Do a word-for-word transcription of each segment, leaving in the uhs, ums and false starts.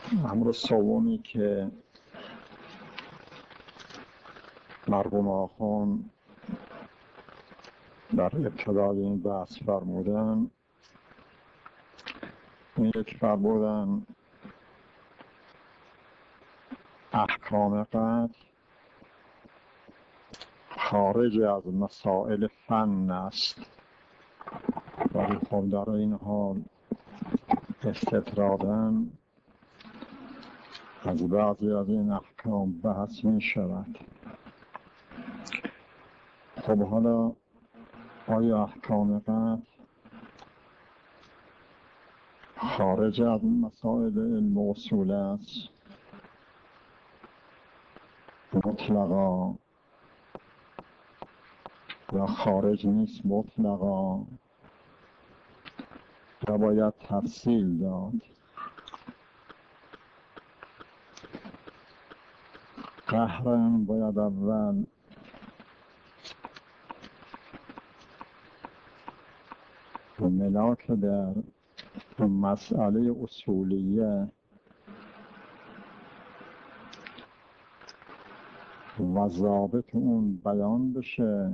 امر سومی که مرحوم آخوند در ابتدای این بحث فرمودن، این یک فرمودن احکام قطع خارج از مسائل فن است، ولی خب در این حال استطرادا از بعضی از این احکام بحث می شود. خب حالا آیا احکام قطع خارج از مسائل علم و اصول است مطلقا، یا خارج نیست مطلقا، یا باید تفصیل داد؟ قهراً باید اول ملاک در مسئله اصولیه و ضابط اون بیان بشه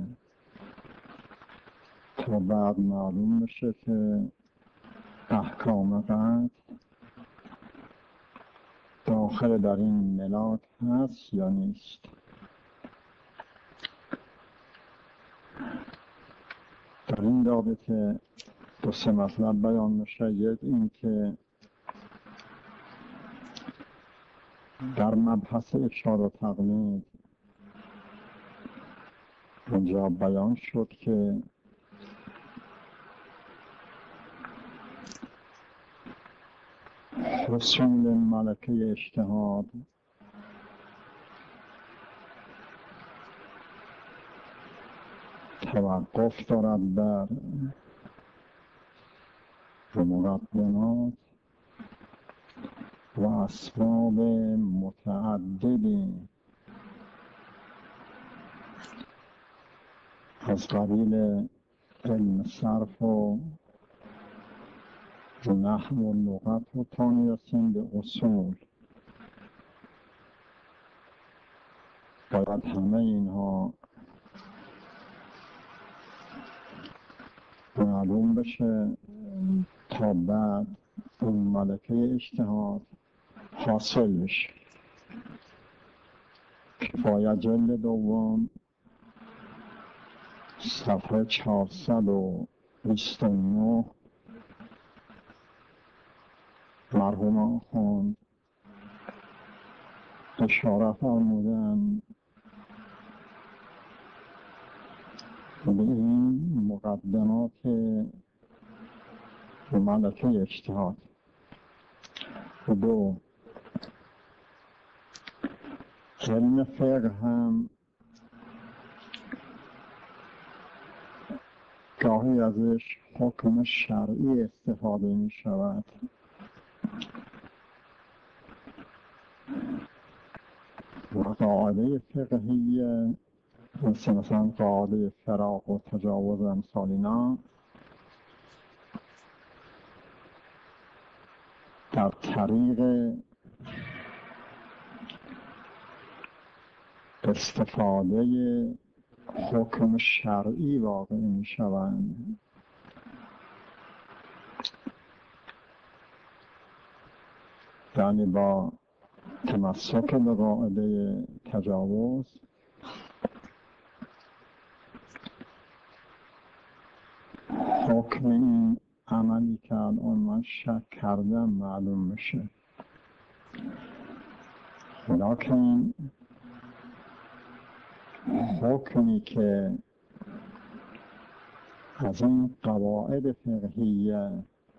تا بعد معلوم بشه که احکام قطع داخل در این ملاک هست یا نیست. در این رابطه دو سه مطلب بیان میشه. یک این که در مبحث ارشاد و تقلید اونجا بیان شد که حصول ملکه اجتهاد توقف دارد بر مقدمات و اسباب متعددی از قبیل علم صرف و نحو و لغت و تا میرسیم به اصول. باید همه اینها معلوم بشه تا بعد اون ملکه اجتهاد حاصل بشه. کفایت جلد دوم صفحه چهارصد و بیست و نه مرحوم آخوند اشاره فرمودن به این مقدمات ملکه اجتهاد. دو، علم فقه هم گاهی ازش حکم شرعی استفاده می شود. و قاعده فقهیه مثل مثلا قاعده فراق و تجاوز امثال اینا در طریق استفاده حکم شرعی واقع می شوند. یعنی با تمسک به قاعده تجاوز حکم این عملی که الان من شک کردم معلوم میشه. لکن حکمی که از این قواعد فقهیه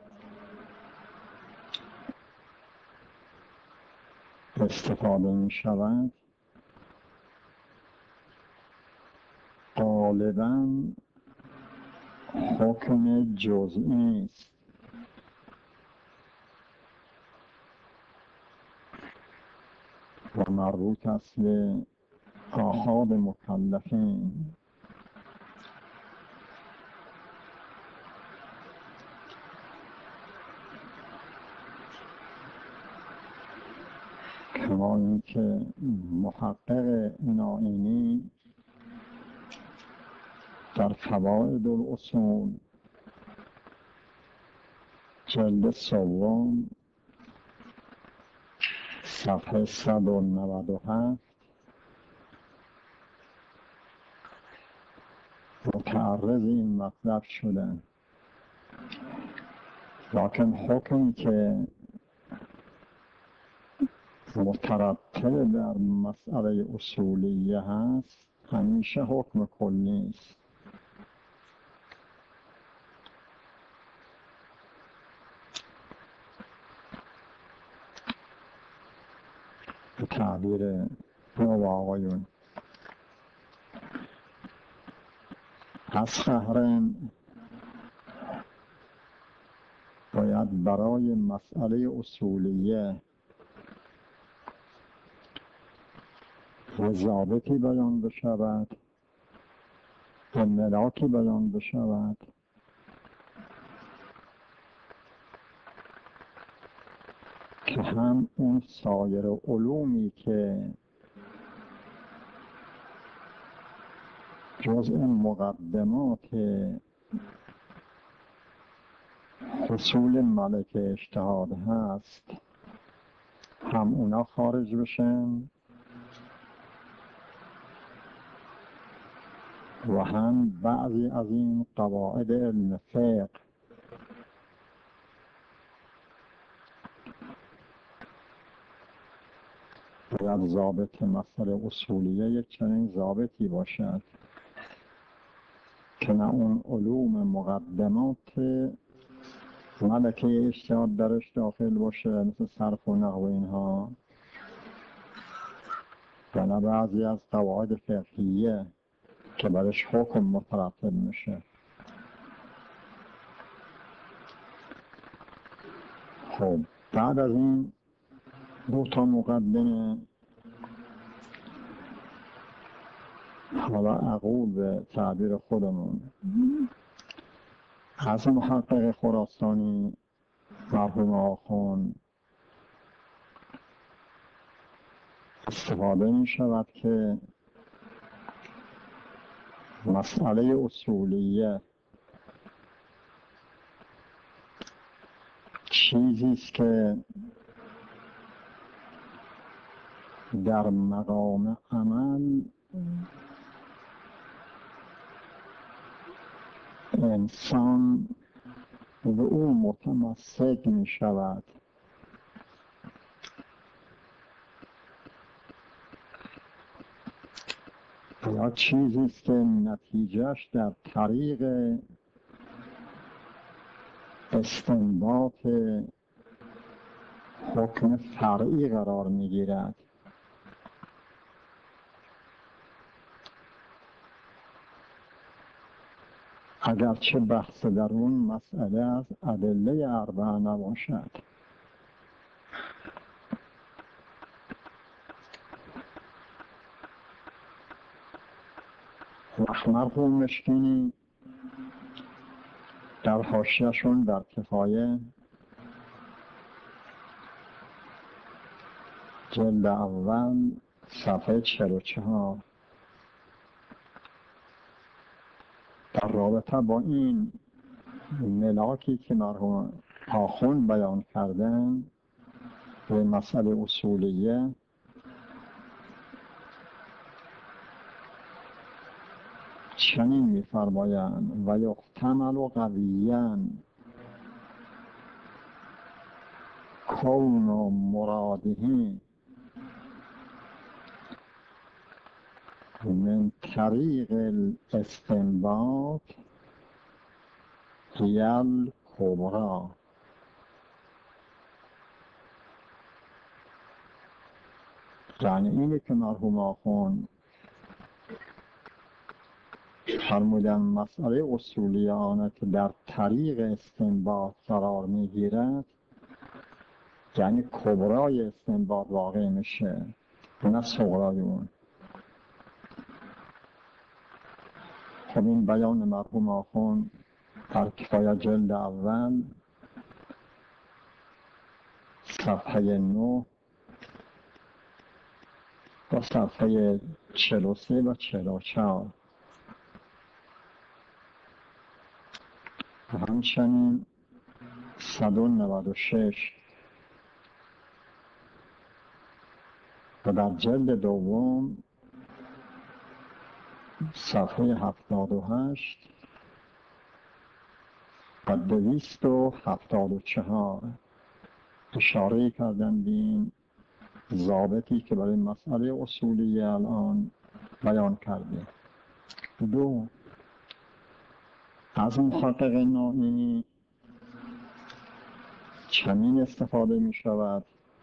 استفاده می شود غالباً حکم جزئی است و مربوط است به آحاد مکلفین. کما اینکه محقق نائینی در فواید الاصول جلد سوم صفحه صد و نود و هفت متعرض این مطلب شدن، لکن حکمی که مترتب در مسئله اصولیه هست همیشه حکم کلی است. به تعبیر نو آقایون از قهرن باید برای مسئله اصولیه ضابطی بیان بشود و ملاکی بیان بشود که هم اون سایر علومی که جزء مقدمات حصول ملک اجتهاد هست هم اونا خارج بشن و هم بعضی از این قواعد علم فقه باید ضابط مسئله اصولیه یک چنین ضابطی باشد که نه اون علوم مقدمات ملکه اجتهاد درش داخل باشه مثل صرف و نحو اینها و نه بعضی از قواعد فقهیه که برش حکم مترتب میشه. خب بعد از این دو تا مقدمه حالا اقول به تعبیر خودمون از محقق خراسانی مرحوم آخوند استفاده می شود که مسئله اصولیه چیزی است که در مقام عمل انسان به او متمسک می شود یا چیزی است که نتیجهش در طریق استنباط حکم فرعی قرار می گیرد. اگرچه بحث در اون مسئله از ادله اربعه نباشد. مرحوم مشکینی در حاشیه‌شون در کفایه جلد اول صفحه چهل و چهار در رابطه با این ملاکی که مرحوم آخوند بیان کردن به مسئله اصولیه چنین می‌فرمایند و یحتمل قویاً کون مراده من طریق الاستنباط هی الکبری. یعنی اینه که مرحوم آخوند فرمودن مسئله اصولیانه که در طریق استنباط قرار میگیرد یعنی کبرای استنباط واقع میشه نه صغرای اون. خب این بیان مرحوم آخوند در کفایه جلد اول صفحه نه با صفحه چهل و سه و چهل و چهار. و همچنین صد و نود و شش و در جلد دوم صفحه هفتاد و هشت و دویست و هفتاد و چهار اشاره کردن به این ضابطی که برای مسئله اصولی الان بیان کرده. دو، از محقق نائینی چنین استفاده می شود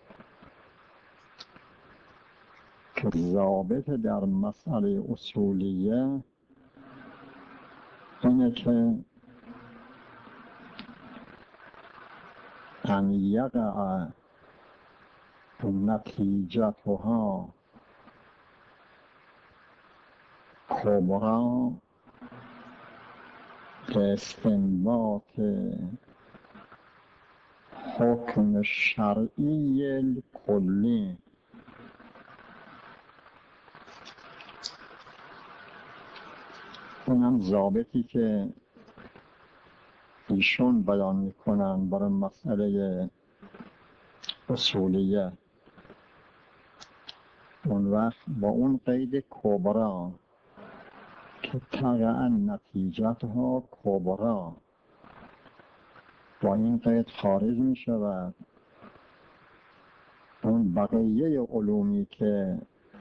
که ضابط در مسئله اصولیه اینه که ان یقع نتیجتها کبرا به استنباط حکم شرعی کلی. اونم ضابطی که ایشون بیان میکنن برای مسئله اصولیه. اون وقت با اون قید کبرا که تقع نتیجتها کبرا، با این قید خارج می شود اون بقیه علومی که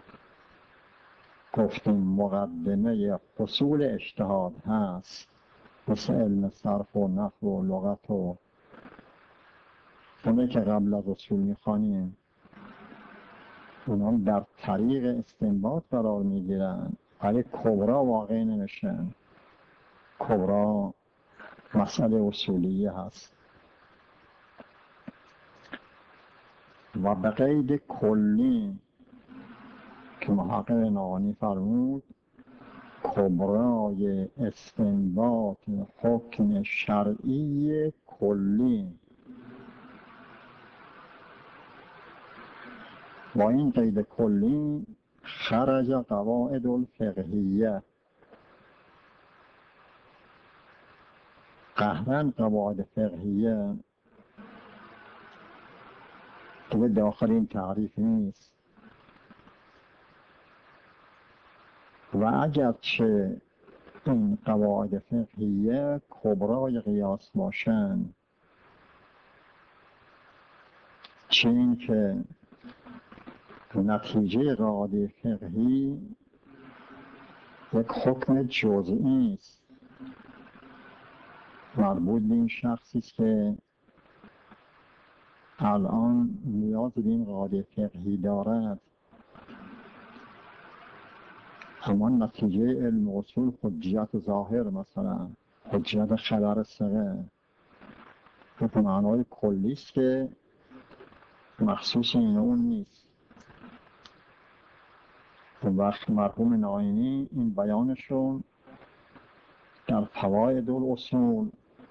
گفتیم مقدمه حصول اجتهاد هست، مثل علم صرف و نحو و لغت و اونه که قبل از اصول میخوانیم، اونا در طریق استنباط قرار میگیرن ولی کبرا واقع نمیشن. کبرا مسئله اصولیه هست. و به قید کلی که محقق نائینی فرمود کبرای استنباط حکم شرعی کلی. با این قید کلی خرج قواعد الفقهیه، قهرن قواعد فقهیه که به داخل این تعریف نیست. و اگرچه این قواعد فقهیه کبرای قیاس باشن، چه این که نتیجه قاعده فقهی یک حکم جزئی است مربوط به این شخصی است که الان نیاز به این قاعده فقهی دارد، اما نتیجه علم اصول حجت ظاهر، مثلا حجت خبر ثقه، به معنای کلی است که مخصوص این اون نیست. وقت مرحوم نائینی این بیانشون در فواید الاصول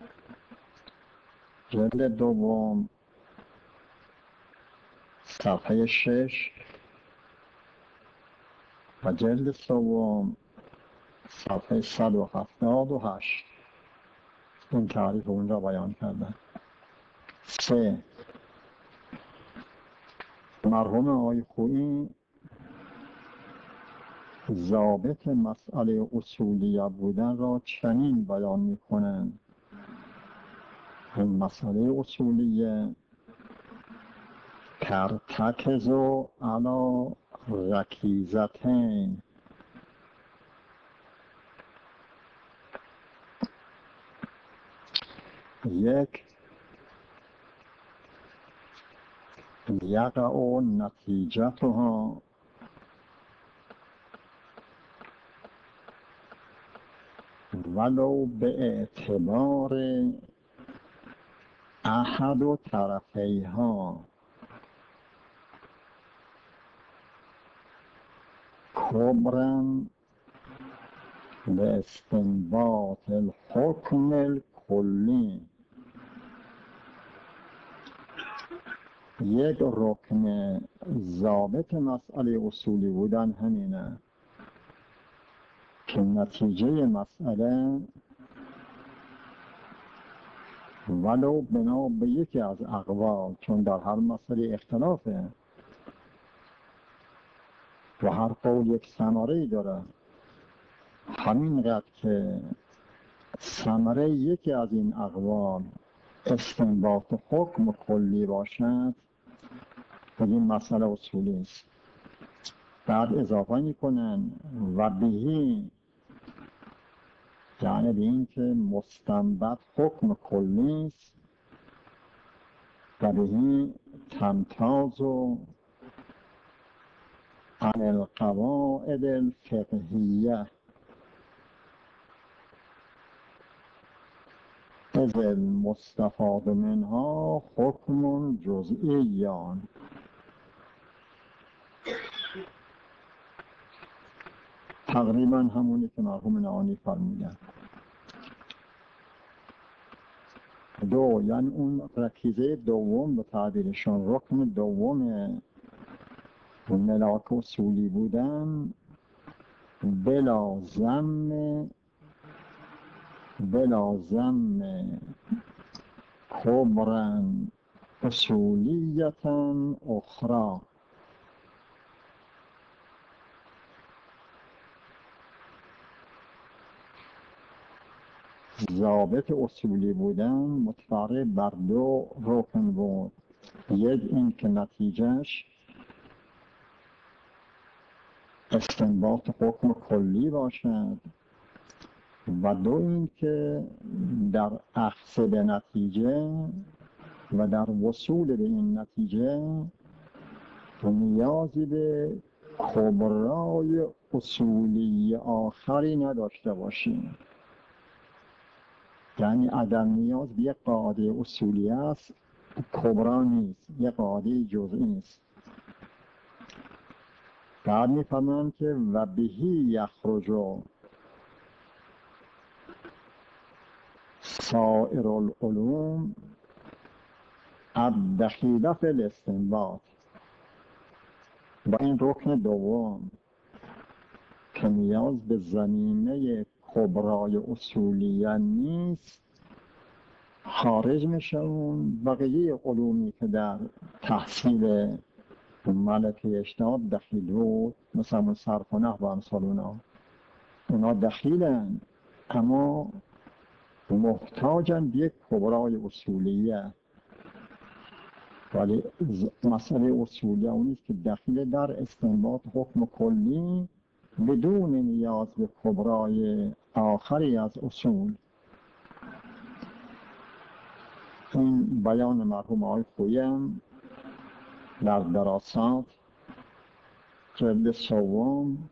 جلد دوم صفحه شش و جلد سوم صفحه صد و هفتاد و هشت این تعریف اونجا بیان کردن. سه، مرحوم آقای خویی ضابط مسئله اصولیه بودن را چنین بیان میکنند: این مسئله اصولیه ترتکزو علی رکیزتین، یک یقع نتیجتها ولو به اعتبار احد و طرفیها کبرن به استنباط الحکم الکلی. یک رکن ضابط مسئله اصولی بودن همینه که نتیجه مسئله ولو بنا به یکی از اقوال، چون در هر مسئله اختلافه و هر قول یک ثمره‌ای داره، همینقدر که ثمره یکی از این اقوال استنباط حکم کلی باشد و این مسئله اصولی است. بعد اضافه میکنن و بهی، یعنی به این که مستنبط حکم کلی است و بهی تمتاز و عن القواعد الفقهیه از المستفاد منها حکم جزئیان. تقریبا همونی که مرحوم نعانی فرمودن. دو، یعنی اون رکیزه دوم به تعبیرشون، رکن دوم ملاک اصولی بودن، بلا ضم بلا ضم کبرا اصولیتا اخرى. ضابط اصولی بودن متفرع بر دو رکن بود. یک این که نتیجهش استنباط حکم کلی باشد و دو این که در اخذ به نتیجه و در وصول به این نتیجه نیازی به کبرای اصولی آخری نداشته باشیم. یعنی عدم نیاز به یک قاعده اصولی است، کبرا نیست، یک قاعده جزئی است. بعد می‌فهمم که و بهی یخرج سائر العلوم الدخیله فی الاستنباط. با این رکن دوم که نیاز به زمینه کبرای اصولیه نیست، خارج میشون بقیه علومی که در تحصیل ملکه اجتهاد دخیل بود، مثلا صرف و نحو و امثال اونا اونا دخیلن اما محتاجن به یک کبرای اصولیه. ولی مسئله اصولیه اونیست که دخیل در استنباط حکم کلی بدون نیاز به کبرای آخری از اصول. این بیان مرحوم آقای خویی در دراسات جلد سوم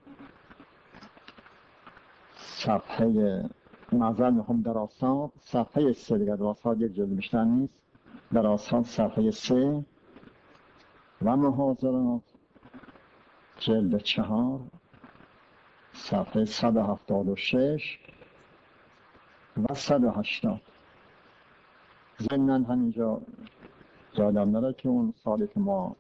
صفحه معذرت میخوام دراسات صفحه سه، دیگر دراسات یک جلد بیشتر نیست، دراسات صفحه سه و محاضرات جلد چهار صفحه صد و هفتاد و شش و صد و هشتاد. ضمناً همینجا یادم داره که اون سالی که ما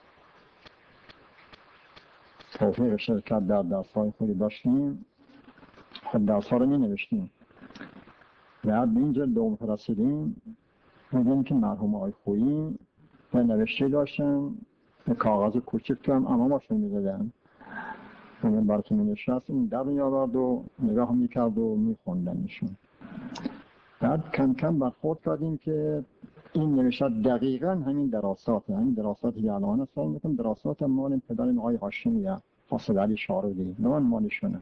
توفیق شرکت در درس‌های خودی داشتیم، خود درس‌ها رو می نوشتیم. بعد به این جلد دوم رسیدیم می‌دیم که مرحوم آقای خویی به نوشته داشتن، به کاغذ کوچک تو هم اماماشون می‌زدن، اون براتون می‌نشست، اون در می‌آورد و نگاه می‌کرد و می‌خوندنشون. بعد کم کم برخورد کردیم که این نوشته دقیقاً همین دراسات، همین دراساتی که الان هست می‌کنم، دراسات مال پدر آقای هاشمی حاسد علی شارودی، نه من مالشونه.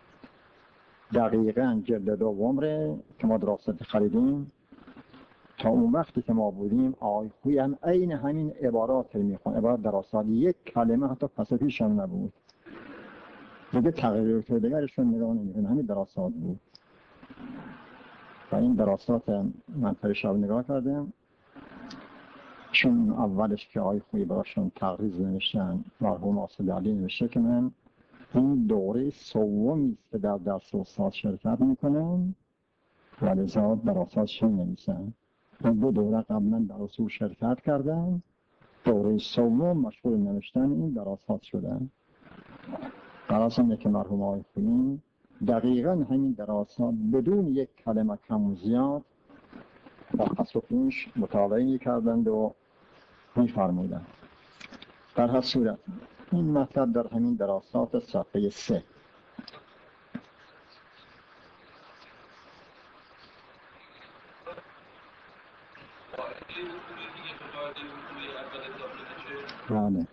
دقیقاً جلد دوم ره که ما دراسات خریدیم تا اون وقتی که ما بودیم آقای خویی هم عین همین عبارات رو می‌خوند، عبارات دراسات، یک کلمه حتی پس پیش هم نبود. دیگه تغییر دیگرشون نگاه نمی‌کنه، همین دراسات بود. و این دراسات من پریشب نگاه کردم، چون اولش که آقای خویی براشون تقریض نوشتن، مرحوم حاسد علی نوشته که من این دوره سومی است که در درس استاد شرکت میکنم و لذا دراسات شون نویسن. این دو دوره قبلا در اصول شرکت کردم دوره سوم مشغول نوشتن این دراسات شدن. درست اینه که مرحوم آقای خویی دقیقا همین دراسات بدون یک کلمه کم و زیاد با پس و پیش مطالعه کردند و می‌فرمودند. در هر صورت این مطلب در همین دراسات صفحه سه. بله.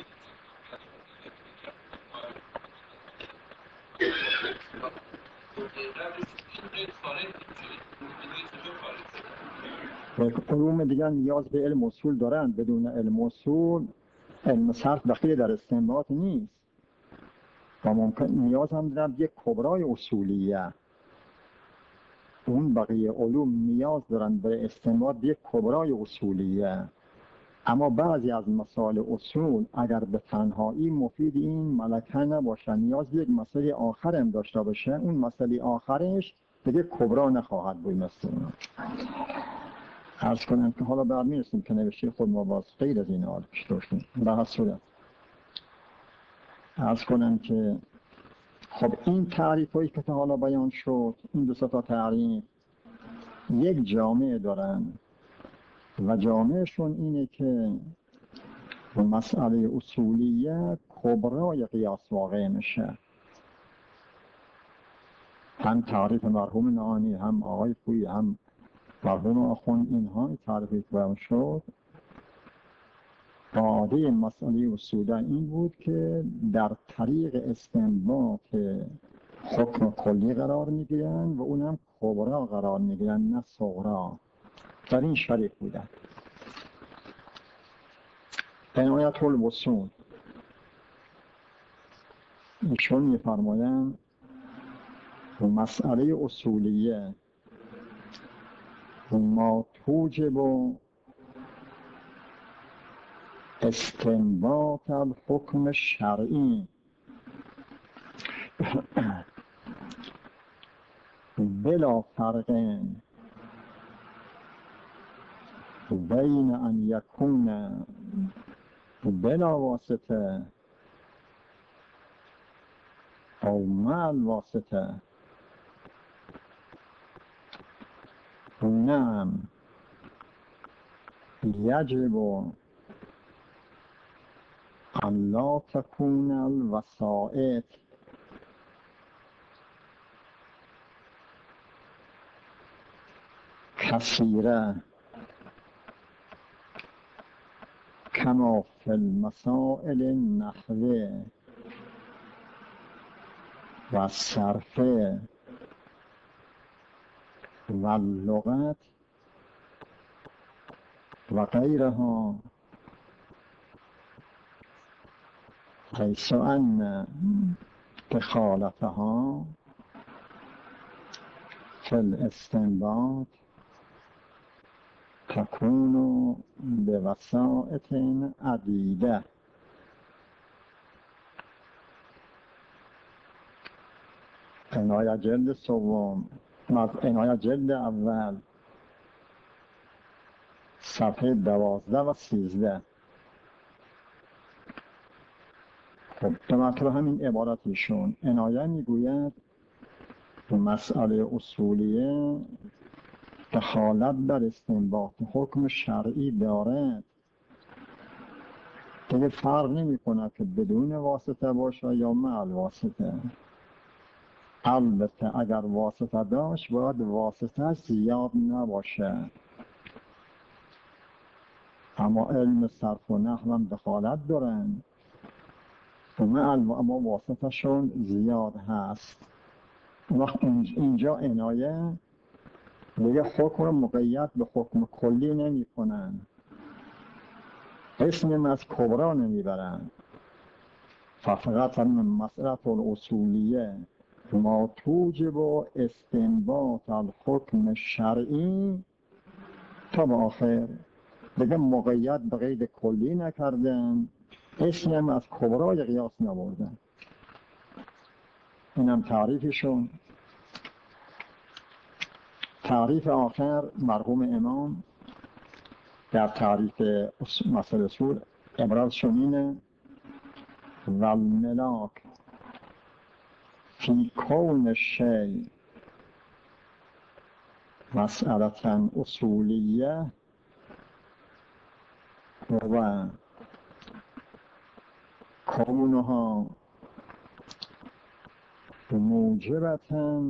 علوم دیگر نیاز به علم اصول دارند، بدون علم اصول علم صرف دخیل در استنباط نیست و ممکن نیاز هم دارند یک کبرای اصولیه. اون بقیه علوم نیاز دارند به استنباط یک کبرای اصولیه، اما بعضی از مسائل اصول اگر به تنهایی مفید این ملکه نباشه، نیاز به یک مسئله آخر هم داشته باشه، اون مسئله آخرش دیگه کبرا نخواهد بود. مثل اونا عرض کنم که حالا بعد میرسیم که نوشته خود ما باز غیر از این حال پیش داشتیم. به هر صورت عرض کنم که خب این تعریف هایی که تا حالا بیان شد، این دو تا تعریف یک جامعه دارن و جامعهشون اینه که مسئله اصولیت کبرای قیاس واقع میشه. هم تعریف مرحوم نعانی، هم آقای خویی، هم مرحوم آخوند، اینها تعریفی که بیان شد قاعده مسئله اصولی این بود که در طریق استنباط حکم کلی قرار میگیرن و اونم کبرا قرار میگیرن نه صغرا. در این شریک بودن. عنایت الوصول ایشون میفرمایند مسئله اصولیه ما توجب استنباط الحکم شرعی بلا فرق بین ان یکون بلا واسطه او مع الواسطه. نعم یجب ان لا تكون الوسائط کثیره کما فی المسائل النحوه و الصرفه و اللغت و غیرها، حیث ان دخالتها فی الاستنباط تکون به وسائط عدیده. عنایت جلد سوم، عنایت جلد اول صفحه دوازده و سیزده. خب به مطلب همین عبارتشون عنایت میگوید مسئله اصولیه دخالت در استنباط حکم شرعی دارد، دیگه فرق نمی کنه که بدون واسطه باشه یا مع الواسطه. البته اگر واسطه داشت باید واسطه زیاد نباشه، اما علم صرف و نحو هم دخالت دارن اما واسطه شون زیاد هست. وقت اینجا عنایه دیگه حکم رو مقید به حکم کلی نمی کنن، اسم از کبرا نمی برن. فقط هم مسئله الاصولیه ما توجب استنباط الحکم شرعی تا به آخر دیگه مقید به قید کلی نکردن، اسم از کبرای قیاس نبردن. اینم تعریفشون. تعریف آخر مرحوم امام در تعریف مسئله اصول عبارت شنینه و الملاک فی کون الشیء مسئلة اصولیه و کونها موجبة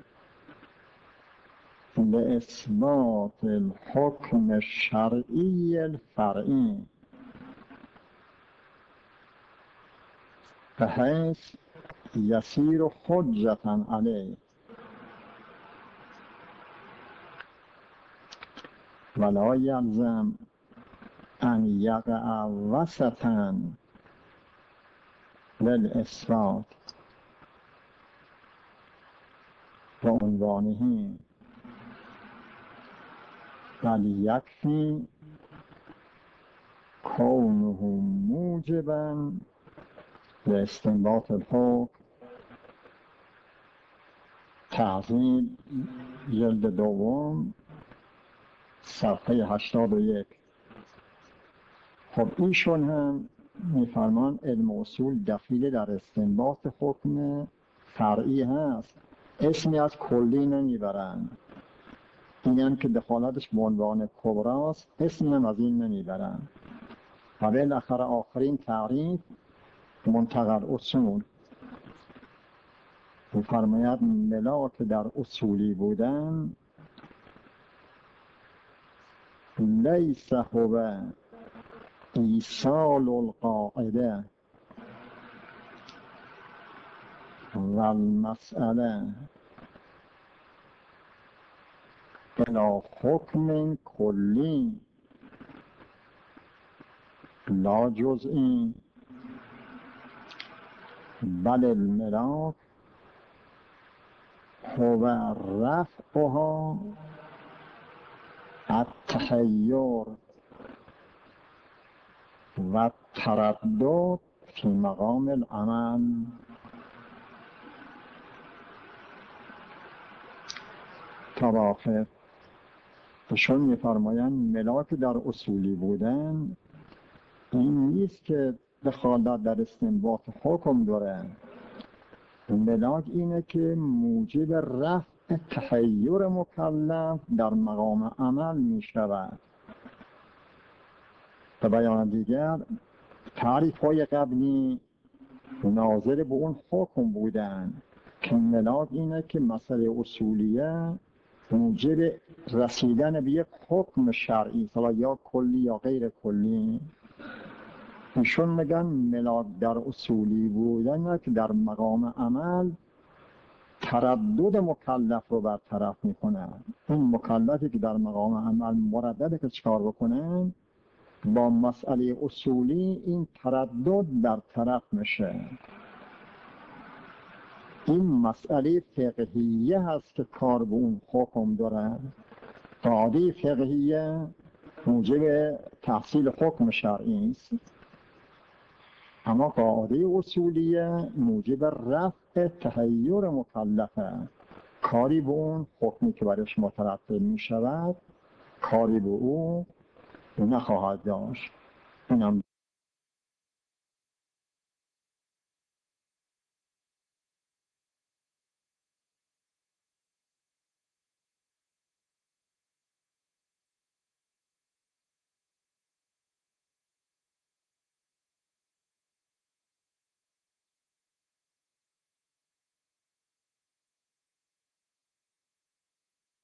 لإثبات الحكم الشرعي الفرعي بحيث يصير حجة عليه ولا يلزم أن يقع وسطا للإثبات بعنوانه بل يكفي كونه موجبا لاستنباط الحكم. تعظیم جلد دوم صفحه هشتاد و یک. خب ایشون هم میفرمان علم اصول دخیل در استنباط حکم فرعی هست، اسمی از کلی نمیبرن. این هم که دخالتش به عنوان کبراست، اسمی هم از این نمیبرن. و بالاخره آخرین تعریف منتقل اصول میفرماید ملاک در اصولی بودن لیس هو ایصال القاعده و المسئله الى حکم کلی لا جزئی بل الملاک هو رفعها التحیر و تردد فی مقام العمل. تا آخر ایشون می‌فرمایند ملاک در اصولی بودن این نیست که دخالت در استنباط حکم داره. ملاک اینه که موجب رفع تحیر مکلف در مقام عمل می شود. به بیان دیگر تعریف های قبلی ناظر به اون حکم بودن که ملاک اینه که مسئله اصولیه موجب رسیدن به یک حکم شرعی، حالا یا کلی یا غیر کلی. ایشون میگن ملاک در اصولی بودن که در مقام عمل تردد مکلف رو برطرف میکنه. این مکلفی که در مقام عمل مردده که چکار بکنه، با مسئله اصولی این تردد برطرف میشه. این مسئله فقهیه هست که کار به اون حکم داره. قاعده فقهیه موجب تحصیل حکم شرعی است، اما قاعده اصولیه موجب رفع تحیر مکلفه. کاری به اون حکمی که برایش مترتب می شود کاری به او نخواهد داشت. اینم